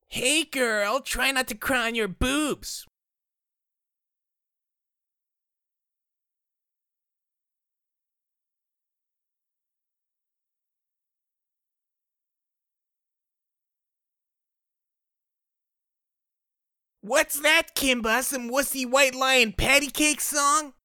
Hey girl, try not to cry on your boobs. What's that, Kimba? Some wussy white lion patty cake song?